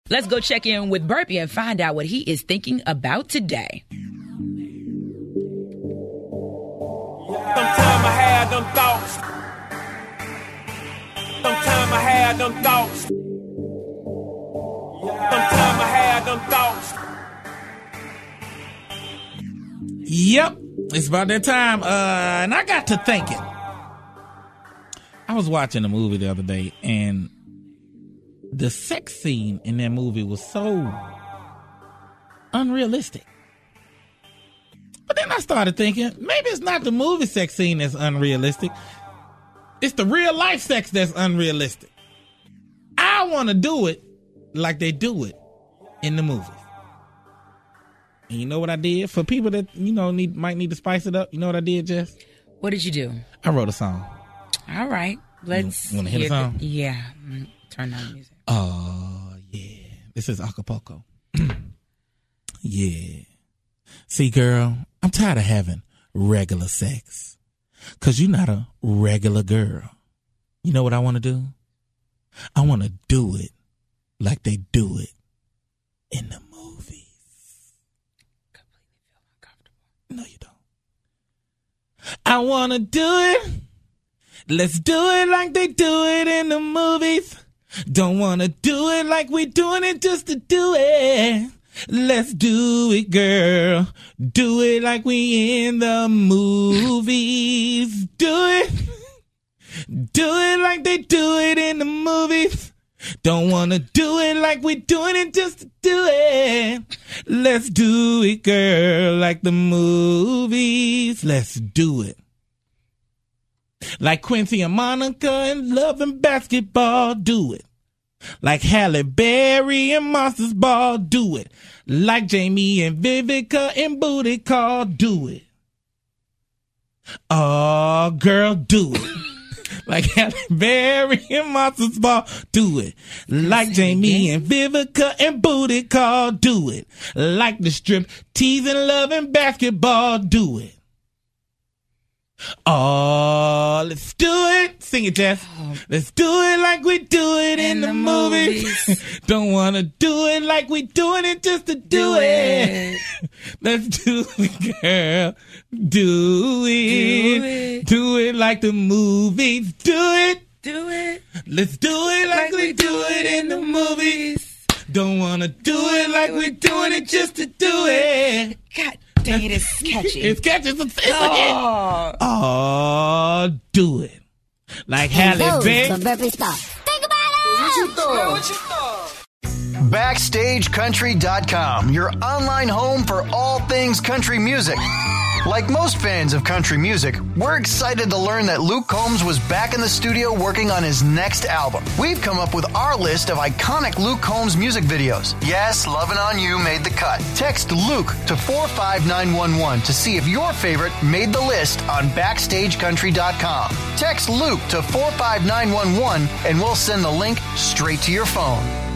Let's go check in with Burpee and find out what he is thinking about today. Sometimes I had them thoughts. Sometimes I had them thoughts. Sometimes I had them thoughts. Yep, it's about that time. And I got to thinking. I was watching a movie the other day, and the sex scene in that movie was so unrealistic. But then I started thinking, maybe it's not the movie sex scene that's unrealistic. It's the real life sex that's unrealistic. I want to do it like they do it in the movies. And you know what I did? For people that, might need to spice it up, you know what I did, Jess? What did you do? I wrote a song. All right. Let's want to hear the song? Yeah. Turn on music. Oh, yeah. This is Acapulco. Yeah. See, girl, I'm tired of having regular sex. 'Cause you're not a regular girl. You know what I want to do? I want to do it like they do it in the movies. Completely feel uncomfortable. No, you don't. I want to do it. Let's do it like they do it in the movies. Don't want to do it like we doing it just to do it. Let's do it, girl. Do it like we in the movies. Do it. Do it like they do it in the movies. Don't want to do it like we doing it just to do it. Let's do it, girl, like the movies. Let's do it. Like Quincy and Monica in Love and Basketball, do it. Like Halle Berry and Monsters Ball, do it. Like Jamie and Vivica in Booty Call, do it. Oh, girl, do it. Like Halle Berry and Monsters Ball, do it. Like Jamie and Vivica and Booty Call, do it. Like the strip tease and Love and Basketball, do it. Oh, let's do it. Sing it, Jess. Let's do it like we do it in the movies. Don't want to do it like we doing it just to do it. Let's do it, girl. Do it. Do it like the movies. Do it. Do it. Let's do it like we do it in the movies. Don't want to do it like we doing it just to do it. God dang it, it's catchy. It's catchy. It's a hit. Oh, do it. Like Halle Berry. Think about it. What you thought? BackstageCountry.com, your online home for all things country music. Like most fans of country music, we're excited to learn that Luke Combs was back in the studio working on his next album. We've come up with our list of iconic Luke Combs music videos. Yes, Lovin' On You made the cut. Text Luke to 45911 to see if your favorite made the list on BackstageCountry.com. Text Luke to 45911 and we'll send the link straight to your phone.